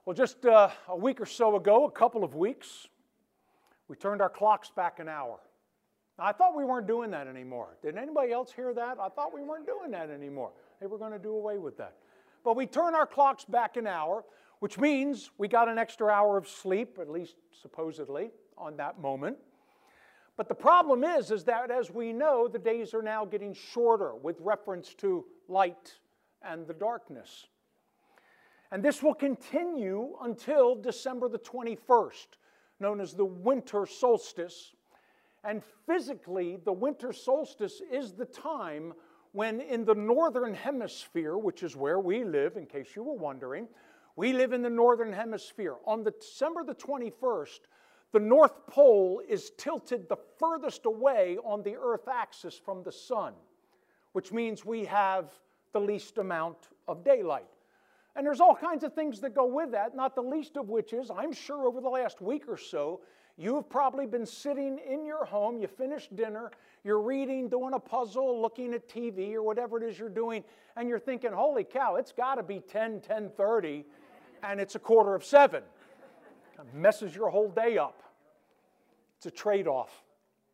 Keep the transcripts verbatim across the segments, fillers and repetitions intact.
Well, just uh, a week or so ago, a couple of weeks, we turned our clocks back an hour. Now, I thought we weren't doing that anymore. Did anybody else hear that? I thought we weren't doing that anymore. They were going to do away with that. But we turned our clocks back an hour, which means we got an extra hour of sleep, at least supposedly, on that moment. But the problem is, is that as we know, the days are now getting shorter with reference to light and the darkness. And this will continue until December the twenty-first, known as the winter solstice. And physically, the winter solstice is the time when in the northern hemisphere, which is where we live, in case you were wondering, we live in the northern hemisphere. On the December the twenty-first, the North Pole is tilted the furthest away on the Earth axis from the sun, which means we have the least amount of daylight. And there's all kinds of things that go with that, not the least of which is, I'm sure over the last week or so, you have probably been sitting in your home, you finished dinner, you're reading, doing a puzzle, looking at T V or whatever it is you're doing, and you're thinking, holy cow, it's got to be ten, ten thirty, and it's a quarter of seven. It messes your whole day up. It's a trade-off.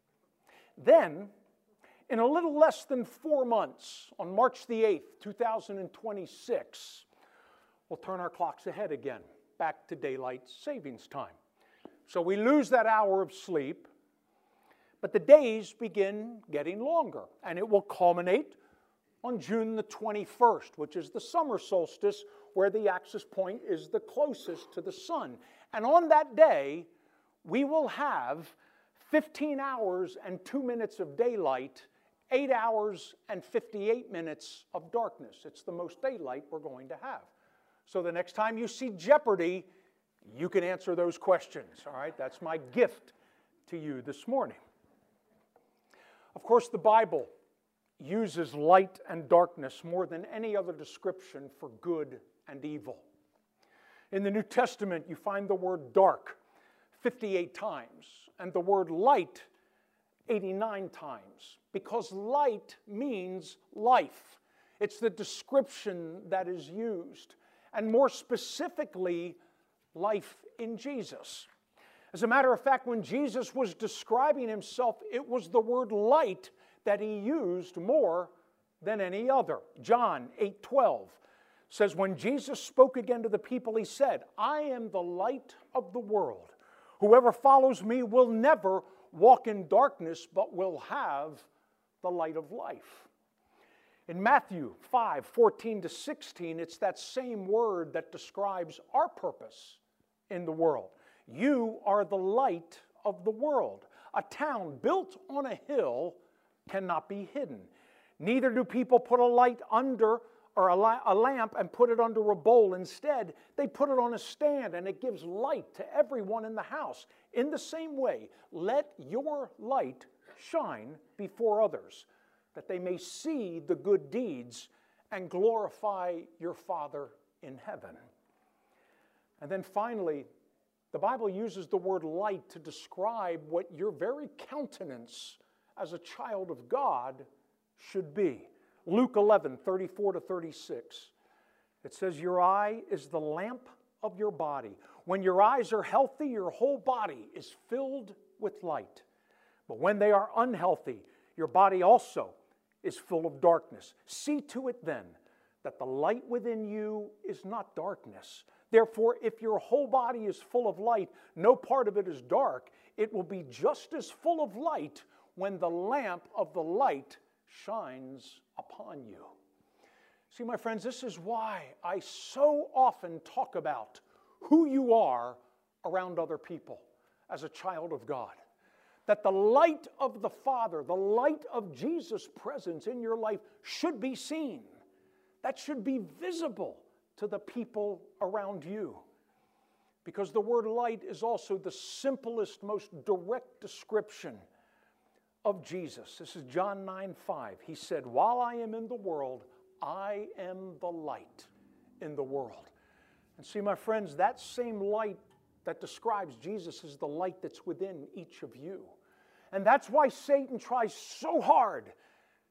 Then, in a little less than four months, on March the eighth, two thousand twenty-six, we'll turn our clocks ahead again, back to daylight savings time. So we lose that hour of sleep, but the days begin getting longer, and it will culminate on June the twenty-first, which is the summer solstice, where the axis point is the closest to the sun. And on that day, we will have fifteen hours and two minutes of daylight, eight hours and fifty-eight minutes of darkness. It's the most daylight we're going to have. So the next time you see Jeopardy, you can answer those questions, all right? That's my gift to you this morning. Of course, the Bible uses light and darkness more than any other description for good and evil. In the New Testament, you find the word dark fifty-eight times, and the word light eighty-nine times, because light means life. It's the description that is used, and more specifically, life in Jesus. As a matter of fact, when Jesus was describing himself, it was the word light that he used more than any other. John eight twelve says, when Jesus spoke again to the people, he said, I am the light of the world. Whoever follows me will never walk in darkness, but will have the light of life. In Matthew five fourteen to sixteen, it's that same word that describes our purpose in the world. You are the light of the world. A town built on a hill cannot be hidden. Neither do people put a light under or a, la- a lamp and put it under a bowl. Instead, they put it on a stand, and it gives light to everyone in the house. In the same way, let your light shine before others, that they may see the good deeds and glorify your Father in heaven. And then finally, the Bible uses the word light to describe what your very countenance as a child of God should be. Luke eleven thirty-four to thirty-six. It says, your eye is the lamp of your body. When your eyes are healthy, your whole body is filled with light. But when they are unhealthy, your body also is full of darkness. See to it then that the light within you is not darkness. Therefore, if your whole body is full of light, no part of it is dark. It will be just as full of light when the lamp of the light shines upon you. See, my friends, this is why I so often talk about who you are around other people as a child of God. That the light of the Father, the light of Jesus' presence in your life should be seen. That should be visible to the people around you. Because the word light is also the simplest, most direct description of Jesus. This is John nine five. He said, while I am in the world, I am the light in the world. And see, my friends, that same light that describes Jesus is the light that's within each of you. And that's why Satan tries so hard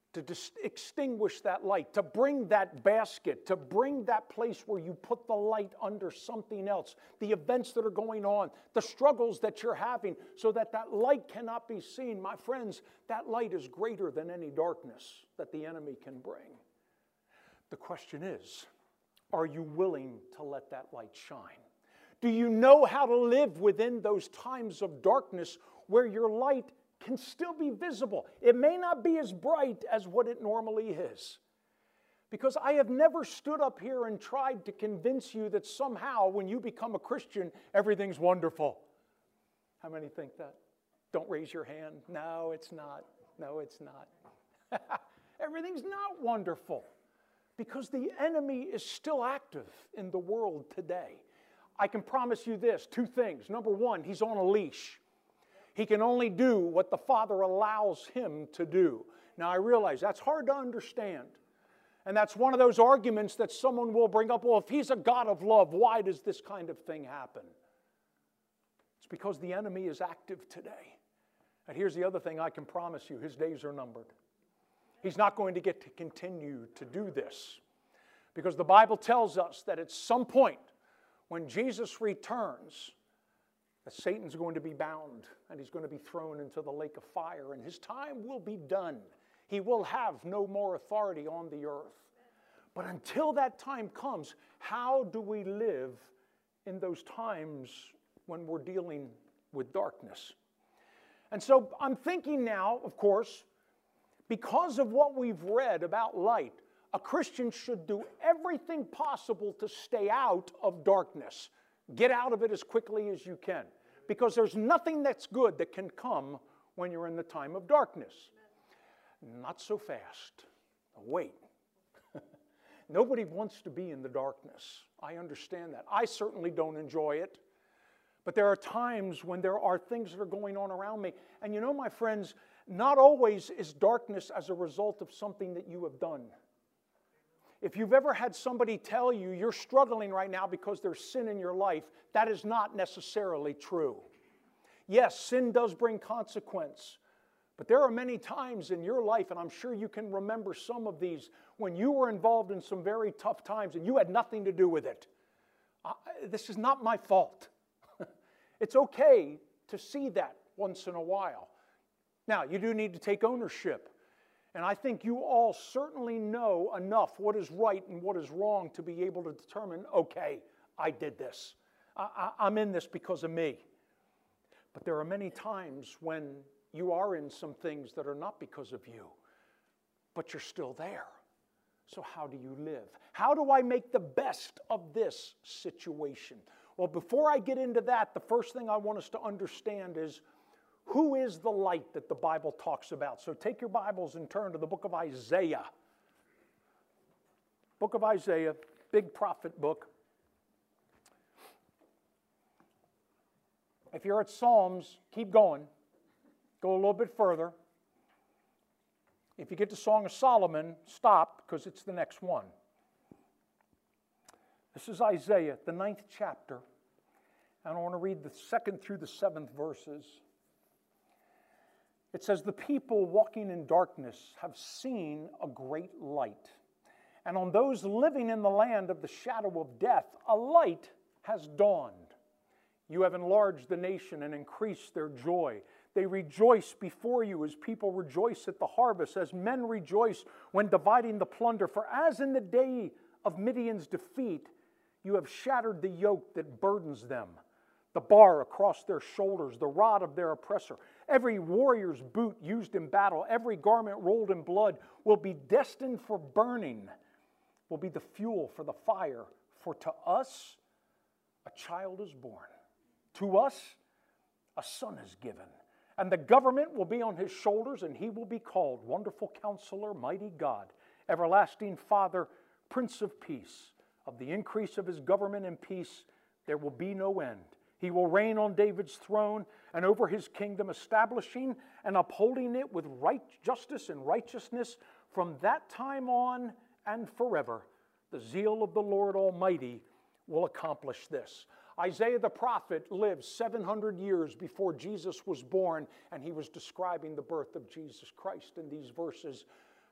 to dis- extinguish that light, to bring that basket, to bring that place where you put the light under something else, the events that are going on, the struggles that you're having, so that that light cannot be seen. My friends, that light is greater than any darkness that the enemy can bring. The question is, are you willing to let that light shine? Do you know how to live within those times of darkness where your light can still be visible? It may not be as bright as what it normally is. Because I have never stood up here and tried to convince you that somehow when you become a Christian, everything's wonderful. How many think that? Don't raise your hand. No, it's not. No, it's not. Everything's not wonderful. Because the enemy is still active in the world today. I can promise you this, two things. Number one, he's on a leash. He can only do what the Father allows him to do. Now, I realize that's hard to understand. And that's one of those arguments that someone will bring up. Well, if he's a God of love, why does this kind of thing happen? It's because the enemy is active today. And here's the other thing I can promise you. His days are numbered. He's not going to get to continue to do this. Because the Bible tells us that at some point, when Jesus returns, that Satan's going to be bound and he's going to be thrown into the lake of fire, and his time will be done. He will have no more authority on the earth. But until that time comes, how do we live in those times when we're dealing with darkness? And so I'm thinking now, of course, because of what we've read about light, a Christian should do everything possible to stay out of darkness. Get out of it as quickly as you can. Because there's nothing that's good that can come when you're in the time of darkness. Not so fast. Wait. Nobody wants to be in the darkness. I understand that. I certainly don't enjoy it. But there are times when there are things that are going on around me. And you know, my friends, not always is darkness as a result of something that you have done. If you've ever had somebody tell you you're struggling right now because there's sin in your life, that is not necessarily true. Yes, sin does bring consequence. But there are many times in your life, and I'm sure you can remember some of these, when you were involved in some very tough times and you had nothing to do with it. Uh, this is not my fault. It's okay to see that once in a while. Now, you do need to take ownership. And I think you all certainly know enough what is right and what is wrong to be able to determine, okay, I did this. I, I, I'm in this because of me. But there are many times when you are in some things that are not because of you, but you're still there. So how do you live? How do I make the best of this situation? Well, before I get into that, the first thing I want us to understand is, who is the light that the Bible talks about? So take your Bibles and turn to the book of Isaiah. Book of Isaiah, big prophet book. If you're at Psalms, keep going. Go a little bit further. If you get to Song of Solomon, stop, because it's the next one. This is Isaiah, the ninth chapter. And I want to read the second through the seventh verses. It says, "The people walking in darkness have seen a great light. And on those living in the land of the shadow of death, a light has dawned. You have enlarged the nation and increased their joy. They rejoice before you as people rejoice at the harvest, as men rejoice when dividing the plunder. For as in the day of Midian's defeat, you have shattered the yoke that burdens them, the bar across their shoulders, the rod of their oppressor. Every warrior's boot used in battle, every garment rolled in blood will be destined for burning, will be the fuel for the fire. For to us a child is born. To us a son is given. And the government will be on his shoulders, and he will be called Wonderful Counselor, Mighty God, Everlasting Father, Prince of Peace. Of the increase of his government and peace there will be no end. He will reign on David's throne and over his kingdom, establishing and upholding it with right justice and righteousness from that time on and forever. The zeal of the Lord Almighty will accomplish this." Isaiah the prophet lived seven hundred years before Jesus was born, and he was describing the birth of Jesus Christ in these verses.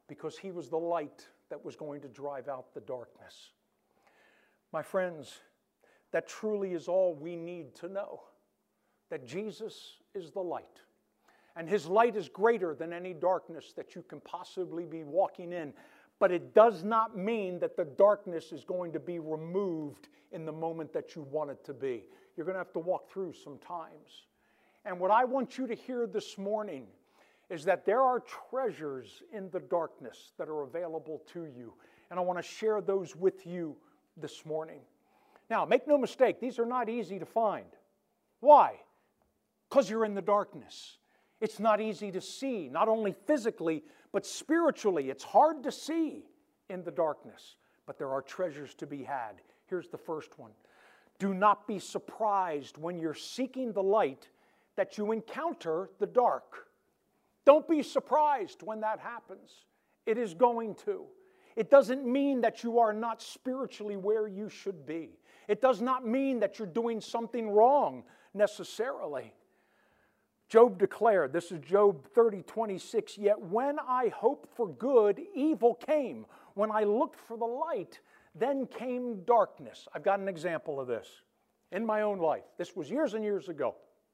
because he was the light that was going to drive out the darkness. My friends, that truly is all we need to know, that Jesus is the light. And his light is greater than any darkness that you can possibly be walking in. But it does not mean that the darkness is going to be removed in the moment that you want it to be. You're going to have to walk through some times. And what I want you to hear this morning is that there are treasures in the darkness that are available to you. And I want to share those with you this morning. Now, make no mistake, these are not easy to find. Why? Because you're in the darkness. It's not easy to see, not only physically, but spiritually. It's hard to see in the darkness, but there are treasures to be had. Here's the first one. Do not be surprised when you're seeking the light that you encounter the dark. Don't be surprised when that happens. It is going to. It doesn't mean that you are not spiritually where you should be. It does not mean that you're doing something wrong necessarily. Job declared, this is Job thirty, twenty-six, yet when I hoped for good, evil came. When I looked for the light, then came darkness. I've got an example of this in my own life. This was years and years ago.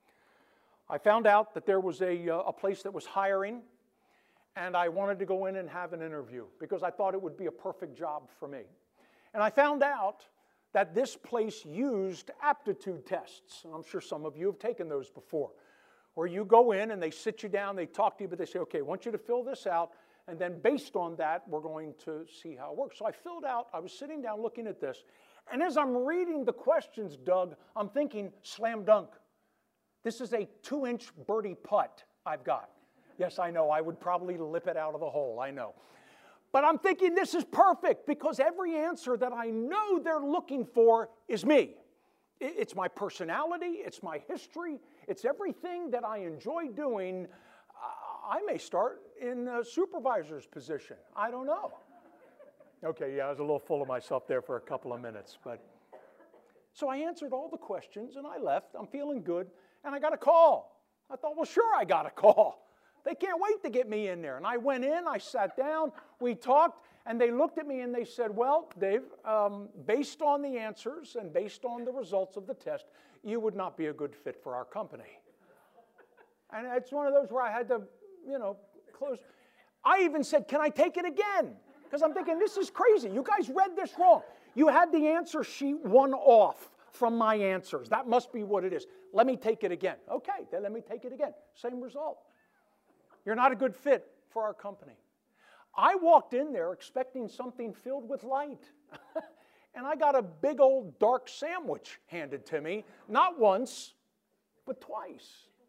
I found out that there was a, uh, a place that was hiring, and I wanted to go in and have an interview because I thought it would be a perfect job for me. And I found out that this place used aptitude tests. And I'm sure some of you have taken those before, where you go in and they sit you down, they talk to you, but they say, okay, I want you to fill this out, and then based on that, we're going to see how it works. So I filled out, I was sitting down looking at this, and as I'm reading the questions, Doug, I'm thinking, slam dunk. This is a two-inch birdie putt I've got. Yes, I know, I would probably lip it out of the hole, I know. But I'm thinking this is perfect because every answer that I know they're looking for is me. It's my personality, it's my history, it's everything that I enjoy doing. I may start in a supervisor's position. I don't know. Okay, yeah, I was a little full of myself there for a couple of minutes. But so I answered all the questions and I left. I'm feeling good. And I got a call. I thought, well, sure, I got a call. They can't wait to get me in there. And I went in, I sat down, we talked, and they looked at me and they said, well, Dave, um, based on the answers and based on the results of the test, you would not be a good fit for our company. And it's one of those where I had to, you know, close. I even said, can I take it again? Because I'm thinking, this is crazy. You guys read this wrong. You had the answer sheet one off from my answers. That must be what it is. Let me take it again. Okay, then let me take it again. Same result. You're not a good fit for our company. I walked in there expecting something filled with light. And I got a big old dark sandwich handed to me, not once, but twice.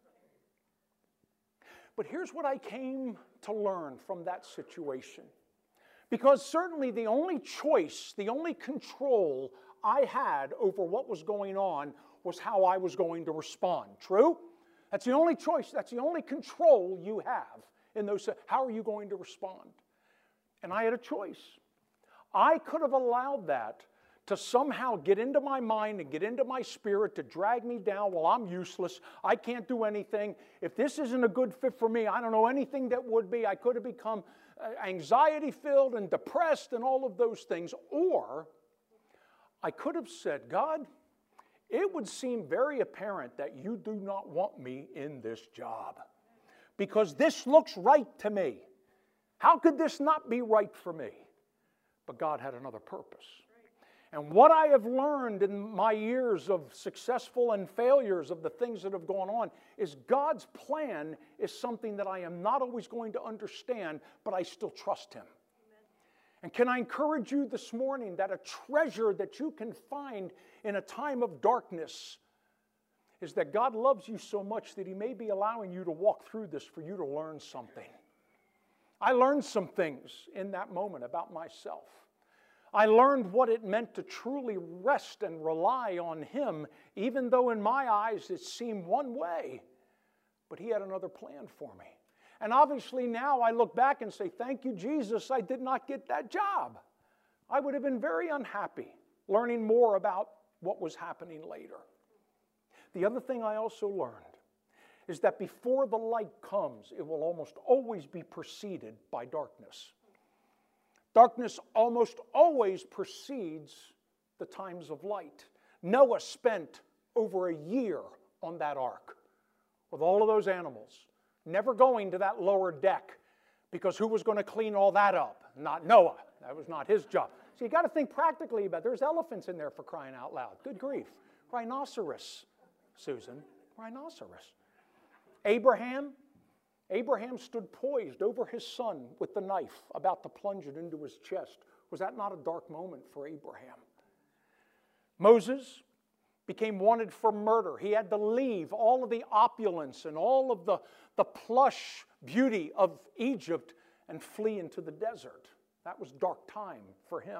But here's what I came to learn from that situation. Because certainly the only choice, the only control I had over what was going on was how I was going to respond. True? That's the only choice, that's the only control you have in those. How are you going to respond? And I had a choice. I could have allowed that to somehow get into my mind and get into my spirit to drag me down. Well, I'm useless. I can't do anything. If this isn't a good fit for me, I don't know anything that would be. I could have become anxiety-filled and depressed and all of those things. Or I could have said, God, it would seem very apparent that you do not want me in this job because this looks right to me. How could this not be right for me? But God had another purpose. And what I have learned in my years of successful and failures of the things that have gone on is God's plan is something that I am not always going to understand, but I still trust Him. Amen. And can I encourage you this morning that a treasure that you can find in a time of darkness is that God loves you so much that He may be allowing you to walk through this for you to learn something. I learned some things in that moment about myself. I learned what it meant to truly rest and rely on Him, even though in my eyes it seemed one way, but He had another plan for me. And obviously now I look back and say, thank you, Jesus, I did not get that job. I would have been very unhappy learning more about what was happening later. The other thing I also learned is that before the light comes, it will almost always be preceded by darkness. Darkness almost always precedes the times of light. Noah spent over a year on that ark with all of those animals, never going to that lower deck, because who was going to clean all that up? Not Noah. That was not his job. So you got to think practically about it. There's elephants in there, for crying out loud. Good grief. Rhinoceros, Susan. Rhinoceros. Abraham, Abraham stood poised over his son with the knife, about to plunge it into his chest. Was that not a dark moment for Abraham? Moses became wanted for murder. He had to leave all of the opulence and all of the, the plush beauty of Egypt and flee into the desert. That was dark time for him.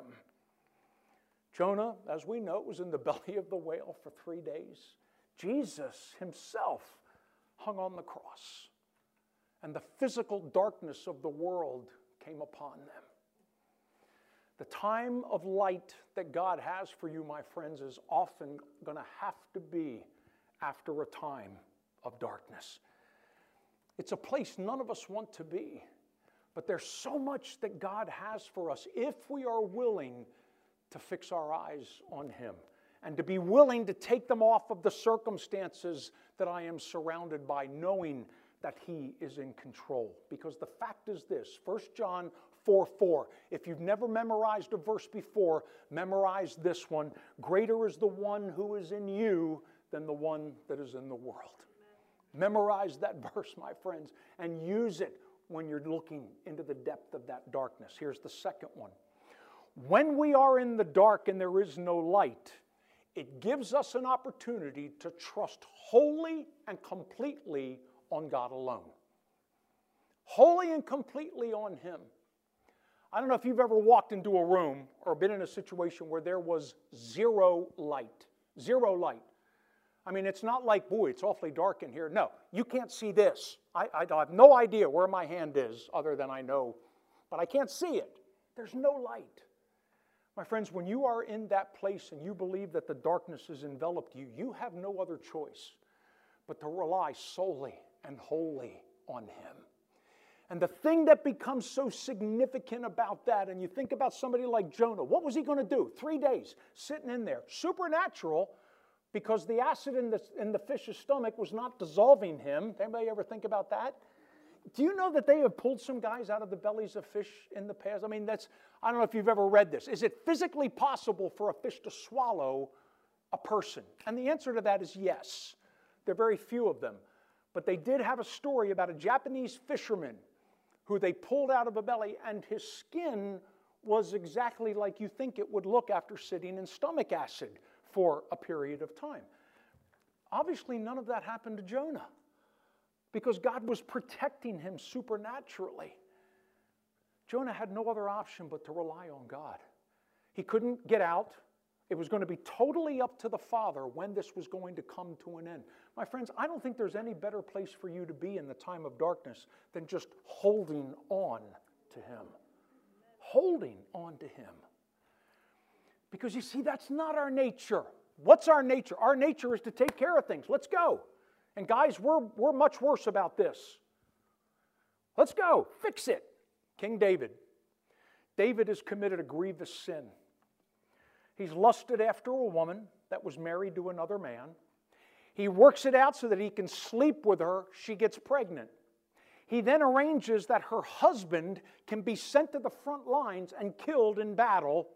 Jonah, as we know, was in the belly of the whale for three days. Jesus himself hung on the cross, and the physical darkness of the world came upon them. The time of light that God has for you, my friends, is often going to have to be after a time of darkness. It's a place none of us want to be, but there's so much that God has for us if we are willing to fix our eyes on Him and to be willing to take them off of the circumstances that I am surrounded by, knowing that He is in control. Because the fact is this, First John four four. If you've never memorized a verse before, memorize this one. Greater is the one who is in you than the one that is in the world. Memorize that verse, my friends, and use it when you're looking into the depth of that darkness. Here's the second one. When we are in the dark and there is no light, it gives us an opportunity to trust wholly and completely on God alone. Wholly and completely on Him. I don't know if you've ever walked into a room or been in a situation where there was zero light. Zero light. I mean, it's not like, boy, it's awfully dark in here. No, you can't see this. I, I have no idea where my hand is other than I know, but I can't see it. There's no light. My friends, when you are in that place and you believe that the darkness has enveloped you, you have no other choice but to rely solely and wholly on Him. And the thing that becomes so significant about that, and you think about somebody like Jonah, what was he going to do? Three days sitting in there. Supernatural, because the acid in the, in the fish's stomach was not dissolving him. Anybody ever think about that? Do you know that they have pulled some guys out of the bellies of fish in the past? I mean, that's, I don't know if you've ever read this. Is it physically possible for a fish to swallow a person? And the answer to that is yes. There are very few of them. But they did have a story about a Japanese fisherman who they pulled out of a belly, and his skin was exactly like you think it would look after sitting in stomach acid for a period of time. Obviously, none of that happened to Jonah because God was protecting him supernaturally. Jonah had no other option but to rely on God. He couldn't get out. It was going to be totally up to the Father when this was going to come to an end. My friends, I don't think there's any better place for you to be in the time of darkness than just holding on to Him. Holding on to Him. Because you see, that's not our nature. What's our nature? Our nature is to take care of things. Let's go. And guys, we're, we're much worse about this. Let's go. Fix it. King David. David has committed a grievous sin. He's lusted after a woman that was married to another man. He works it out so that he can sleep with her. She gets pregnant. He then arranges that her husband can be sent to the front lines and killed in battle.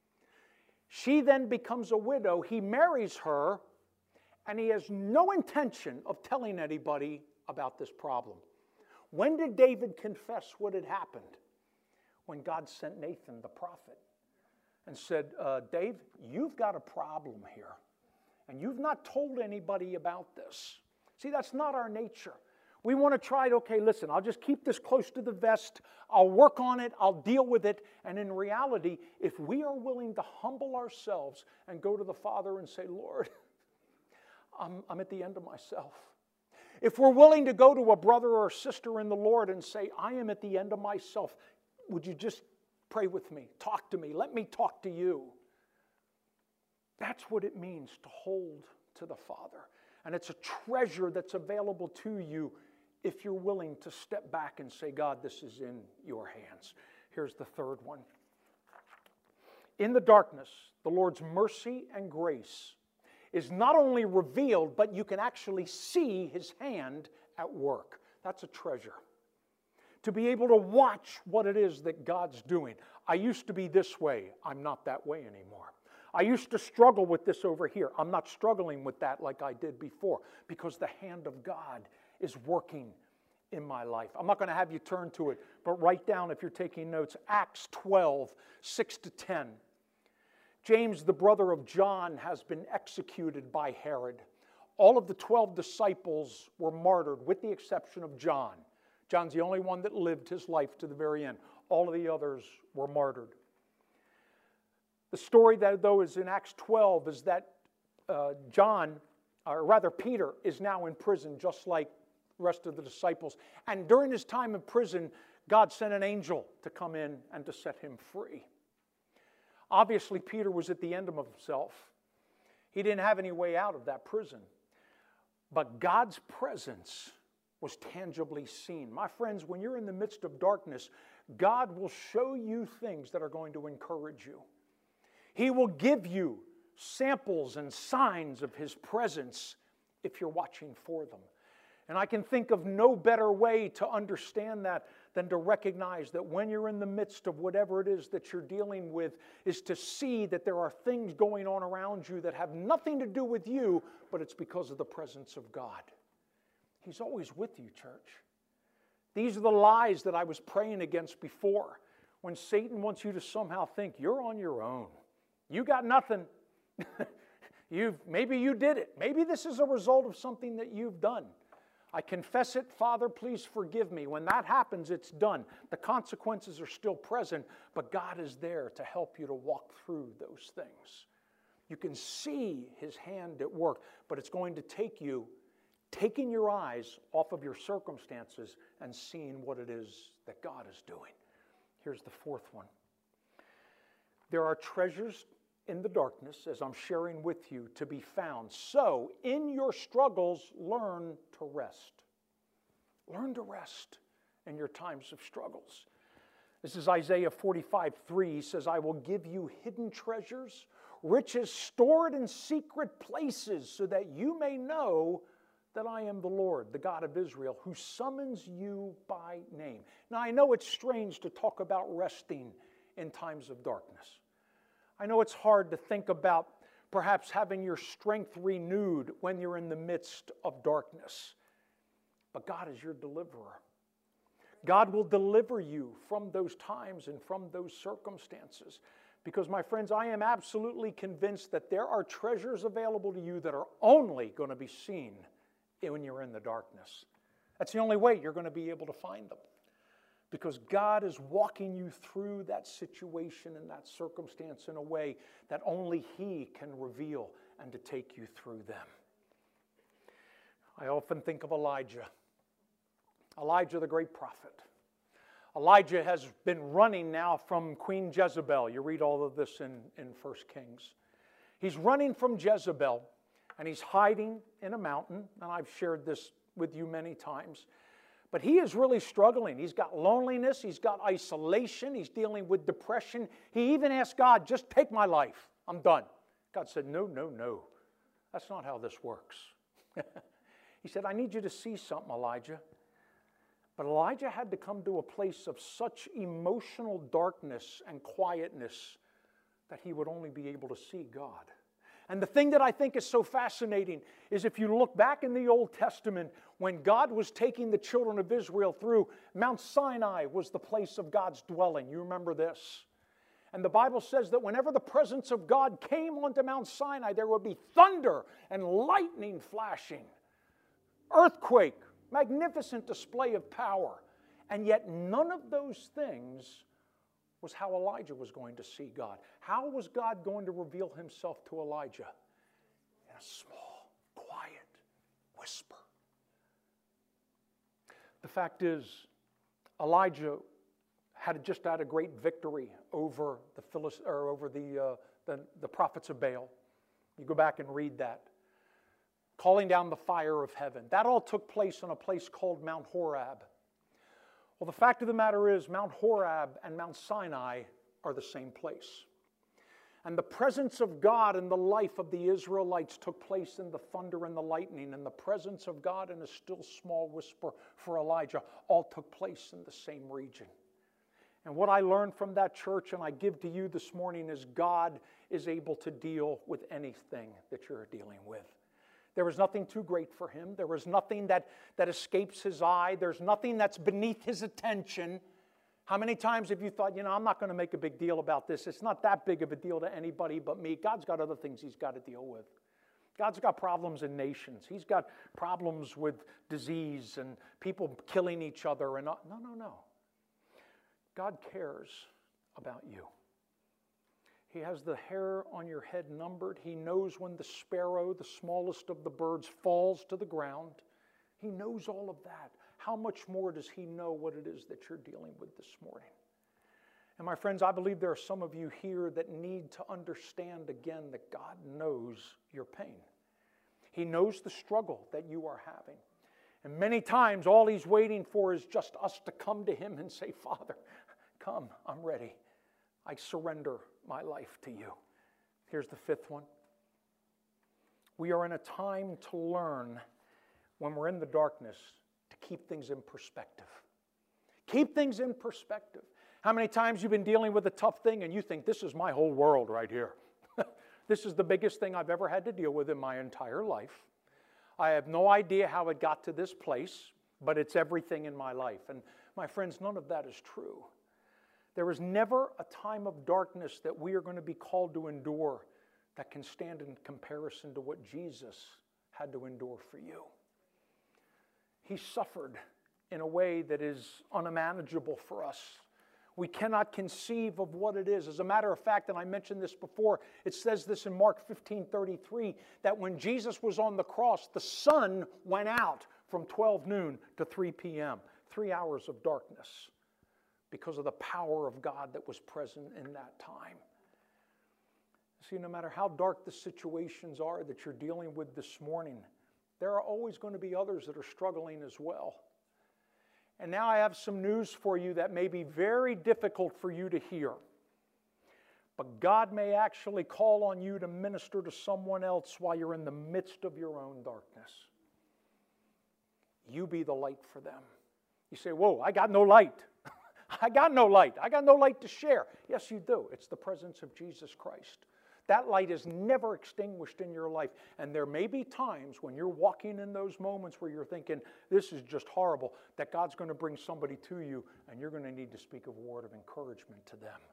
She then becomes a widow. He marries her, and he has no intention of telling anybody about this problem. When did David confess what had happened? When God sent Nathan the prophet and said, uh, Dave, you've got a problem here, and you've not told anybody about this. See, that's not our nature. We want to try to, okay, listen, I'll just keep this close to the vest. I'll work on it. I'll deal with it. And in reality, if we are willing to humble ourselves and go to the Father and say, Lord, I'm, I'm at the end of myself. If we're willing to go to a brother or a sister in the Lord and say, I am at the end of myself, would you just pray with me? Talk to me. Let me talk to you. That's what it means to hold to the Father. And it's a treasure that's available to you if you're willing to step back and say, God, this is in your hands. Here's the third one. In the darkness, the Lord's mercy and grace is not only revealed, but you can actually see His hand at work. That's a treasure. To be able to watch what it is that God's doing. I used to be this way. I'm not that way anymore. I used to struggle with this over here. I'm not struggling with that like I did before because the hand of God is working in my life. I'm not going to have you turn to it, but write down if you're taking notes, Acts twelve, six to ten. James, the brother of John, has been executed by Herod. All of the twelve disciples were martyred with the exception of John. John's the only one that lived his life to the very end. All of the others were martyred. The story that, though, is in Acts twelve is that uh, John, or rather Peter, is now in prison just like the rest of the disciples. And during his time in prison, God sent an angel to come in and to set him free. Obviously, Peter was at the end of himself. He didn't have any way out of that prison. But God's presence was tangibly seen. My friends, when you're in the midst of darkness, God will show you things that are going to encourage you. He will give you samples and signs of His presence if you're watching for them. And I can think of no better way to understand that than to recognize that when you're in the midst of whatever it is that you're dealing with, is to see that there are things going on around you that have nothing to do with you, but it's because of the presence of God. He's always with you, church. These are the lies that I was praying against before, when Satan wants you to somehow think you're on your own. You got nothing. You've, maybe you did it. Maybe this is a result of something that you've done. I confess it, Father, please forgive me. When that happens, it's done. The consequences are still present, but God is there to help you to walk through those things. You can see His hand at work, but it's going to take you taking your eyes off of your circumstances and seeing what it is that God is doing. Here's the fourth one. There are treasures in the darkness, as I'm sharing with you, to be found. So, in your struggles, learn to rest. Learn to rest in your times of struggles. This is Isaiah forty-five three. He says, I will give you hidden treasures, riches stored in secret places, so that you may know that I am the Lord, the God of Israel, who summons you by name. Now, I know it's strange to talk about resting in times of darkness. I know it's hard to think about perhaps having your strength renewed when you're in the midst of darkness. But God is your deliverer. God will deliver you from those times and from those circumstances. Because, my friends, I am absolutely convinced that there are treasures available to you that are only going to be seen when you're in the darkness. That's the only way you're going to be able to find them. Because God is walking you through that situation and that circumstance in a way that only He can reveal and to take you through them. I often think of Elijah. Elijah, the great prophet. Elijah has been running now from Queen Jezebel. You read all of this in, in First Kings. He's running from Jezebel, and he's hiding in a mountain, and I've shared this with you many times. But he is really struggling. He's got loneliness. He's got isolation. He's dealing with depression. He even asked God, just take my life. I'm done. God said, no, no, no. That's not how this works. He said, I need you to see something, Elijah. But Elijah had to come to a place of such emotional darkness and quietness that he would only be able to see God. And the thing that I think is so fascinating is if you look back in the Old Testament, when God was taking the children of Israel through, Mount Sinai was the place of God's dwelling. You remember this? And the Bible says that whenever the presence of God came onto Mount Sinai, there would be thunder and lightning flashing, earthquake, magnificent display of power. And yet none of those things was how Elijah was going to see God. How was God going to reveal Himself to Elijah? In a small, quiet whisper. The fact is, Elijah had just had a great victory over the Philist- or over the, uh, the the prophets of Baal. You go back and read that. Calling down the fire of heaven. That all took place on a place called Mount Horeb. Well, the fact of the matter is, Mount Horeb and Mount Sinai are the same place. And the presence of God in the life of the Israelites took place in the thunder and the lightning, and the presence of God in a still small whisper for Elijah all took place in the same region. And what I learned from that church, and I give to you this morning, is God is able to deal with anything that you're dealing with. There is nothing too great for Him. There is nothing that, that escapes His eye. There's nothing that's beneath His attention. How many times have you thought, you know, I'm not going to make a big deal about this. It's not that big of a deal to anybody but me. God's got other things He's got to deal with. God's got problems in nations. He's got problems with disease and people killing each other. And no, no, no. God cares about you. He has the hair on your head numbered. He knows when the sparrow, the smallest of the birds, falls to the ground. He knows all of that. How much more does He know what it is that you're dealing with this morning? And my friends, I believe there are some of you here that need to understand again that God knows your pain. He knows the struggle that you are having. And many times all He's waiting for is just us to come to Him and say, Father, come, I'm ready. I surrender my life to you. Here's the fifth one. We are in a time to learn, when we're in the darkness, to keep things in perspective. Keep things in perspective. How many times you've been dealing with a tough thing and you think, this is my whole world right here. This is the biggest thing I've ever had to deal with in my entire life. I have no idea how it got to this place, but it's everything in my life. And my friends, none of that is true. There is never a time of darkness that we are going to be called to endure that can stand in comparison to what Jesus had to endure for you. He suffered in a way that is unmanageable for us. We cannot conceive of what it is. As a matter of fact, and I mentioned this before, it says this in Mark fifteen thirty-three, that when Jesus was on the cross, the sun went out from twelve noon to three p.m., three hours of darkness, because of the power of God that was present in that time. See, no matter how dark the situations are that you're dealing with this morning, there are always going to be others that are struggling as well. And now I have some news for you that may be very difficult for you to hear. But God may actually call on you to minister to someone else while you're in the midst of your own darkness. You be the light for them. You say, whoa, I got no light. I got no light. I got no light to share. Yes, you do. It's the presence of Jesus Christ. That light is never extinguished in your life. And there may be times when you're walking in those moments where you're thinking, this is just horrible, that God's going to bring somebody to you and you're going to need to speak a word of encouragement to them.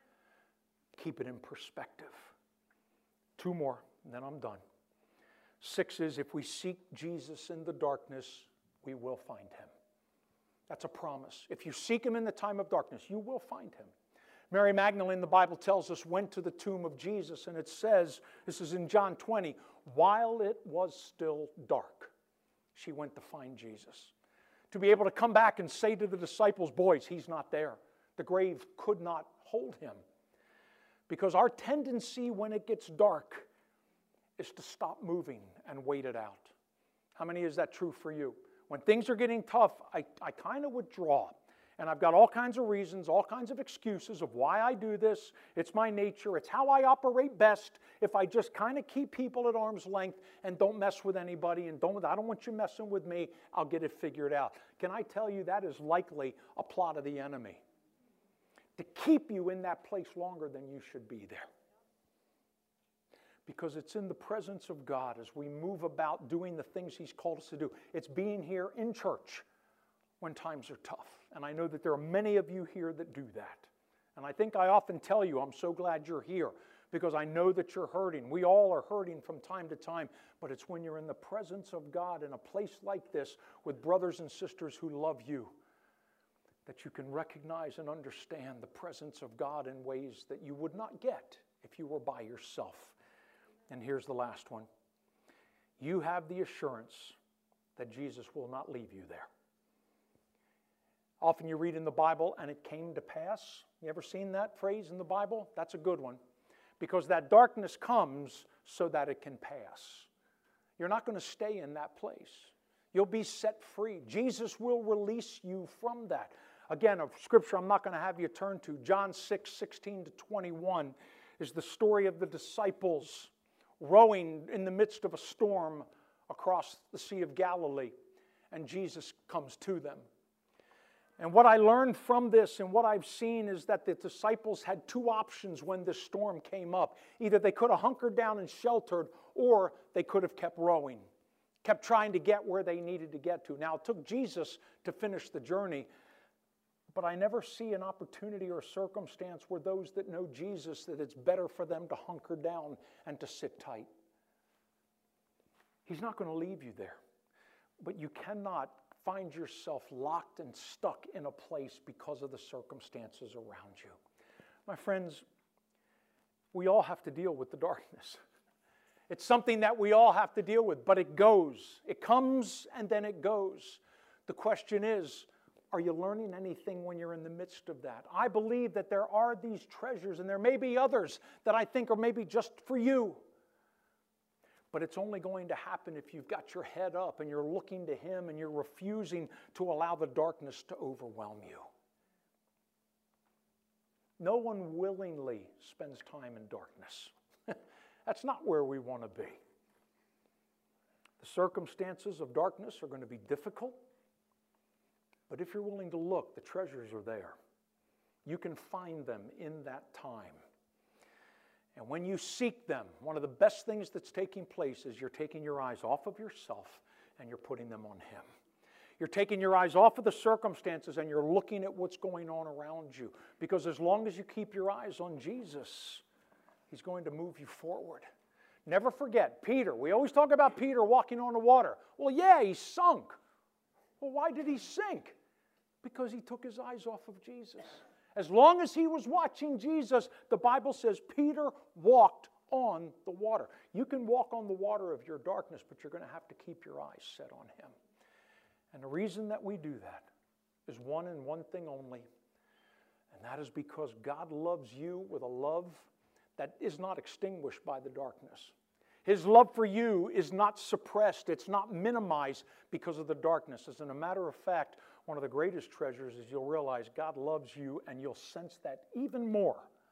Keep it in perspective. Two more, and then I'm done. Six is, if we seek Jesus in the darkness, we will find Him. That's a promise. If you seek Him in the time of darkness, you will find Him. Mary Magdalene, the Bible tells us, went to the tomb of Jesus, and it says, this is in John twenty, while it was still dark, she went to find Jesus. To be able to come back and say to the disciples, boys, He's not there. The grave could not hold Him. Because our tendency when it gets dark is to stop moving and wait it out. How many is that true for you? When things are getting tough, I, I kind of withdraw. And I've got all kinds of reasons, all kinds of excuses of why I do this. It's my nature. It's how I operate best if I just kind of keep people at arm's length and don't mess with anybody and don't, I don't want you messing with me. I'll get it figured out. Can I tell you that is likely a plot of the enemy to keep you in that place longer than you should be there. Because it's in the presence of God as we move about doing the things He's called us to do. It's being here in church when times are tough. And I know that there are many of you here that do that. And I think I often tell you, I'm so glad you're here because I know that you're hurting. We all are hurting from time to time, but it's when you're in the presence of God in a place like this with brothers and sisters who love you that you can recognize and understand the presence of God in ways that you would not get if you were by yourself. And here's the last one. You have the assurance that Jesus will not leave you there. Often you read in the Bible, and it came to pass. You ever seen that phrase in the Bible? That's a good one. Because that darkness comes so that it can pass. You're not going to stay in that place. You'll be set free. Jesus will release you from that. Again, a scripture I'm not going to have you turn to, John six, sixteen to twenty-one. is the story of the disciples rowing in the midst of a storm across the Sea of Galilee, and Jesus comes to them. And what I learned from this and what I've seen is that the disciples had two options when this storm came up. Either they could have hunkered down and sheltered, or they could have kept rowing, kept trying to get where they needed to get to. Now, it took Jesus to finish the journey, but I never see an opportunity or circumstance where those that know Jesus, that it's better for them to hunker down and to sit tight. He's not going to leave you there, but you cannot find yourself locked and stuck in a place because of the circumstances around you. My friends, we all have to deal with the darkness. It's something that we all have to deal with, but it goes. It comes and then it goes. The question is, are you learning anything when you're in the midst of that? I believe that there are these treasures, and there may be others that I think are maybe just for you. But it's only going to happen if you've got your head up and you're looking to Him and you're refusing to allow the darkness to overwhelm you. No one willingly spends time in darkness. That's not where we want to be. The circumstances of darkness are going to be difficult, but if you're willing to look, the treasures are there. You can find them in that time. And when you seek them, one of the best things that's taking place is you're taking your eyes off of yourself and you're putting them on Him. You're taking your eyes off of the circumstances and you're looking at what's going on around you. Because as long as you keep your eyes on Jesus, He's going to move you forward. Never forget, Peter. We always talk about Peter walking on the water. Well, yeah, he sunk. Well, why did he sink? Because he took his eyes off of Jesus. As long as he was watching Jesus, the Bible says Peter walked on the water. You can walk on the water of your darkness, but you're going to have to keep your eyes set on Him. And the reason that we do that is one and one thing only, and that is because God loves you with a love that is not extinguished by the darkness. His love for you is not suppressed. It's not minimized because of the darkness. As a matter of fact, one of the greatest treasures is you'll realize God loves you, and you'll sense that even more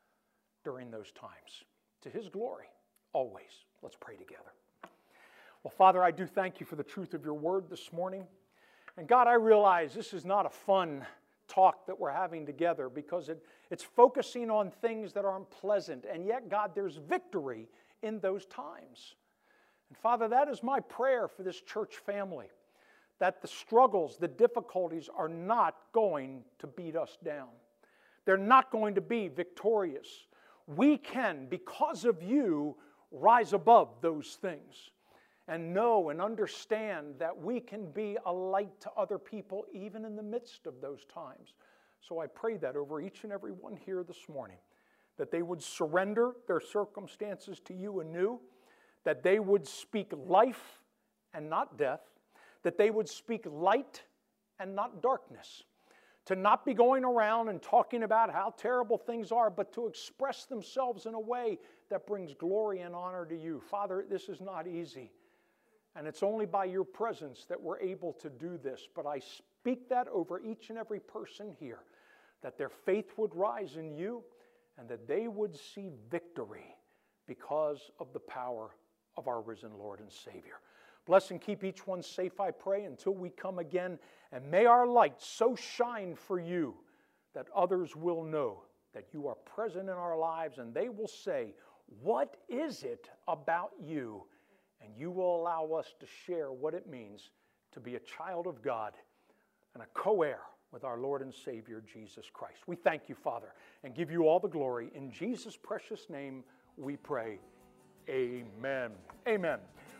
during those times. To His glory, always. Let's pray together. Well, Father, I do thank You for the truth of Your word this morning. And God, I realize this is not a fun talk that we're having together because it, it's focusing on things that aren't pleasant. And yet, God, there's victory in those times. And Father, that is my prayer for this church family, that the struggles, the difficulties are not going to beat us down. They're not going to be victorious. We can, because of You, rise above those things and know and understand that we can be a light to other people even in the midst of those times. So I pray that over each and every one here this morning, that they would surrender their circumstances to You anew, that they would speak life and not death, that they would speak light and not darkness, to not be going around and talking about how terrible things are, but to express themselves in a way that brings glory and honor to You. Father, this is not easy, and it's only by Your presence that we're able to do this, but I speak that over each and every person here, that their faith would rise in You and that they would see victory because of the power of our risen Lord and Savior. Bless and keep each one safe, I pray, until we come again. And may our light so shine for You that others will know that You are present in our lives, and they will say, "What is it about You?" And You will allow us to share what it means to be a child of God and a co-heir with our Lord and Savior, Jesus Christ. We thank You, Father, and give You all the glory. In Jesus' precious name we pray. Amen. Amen.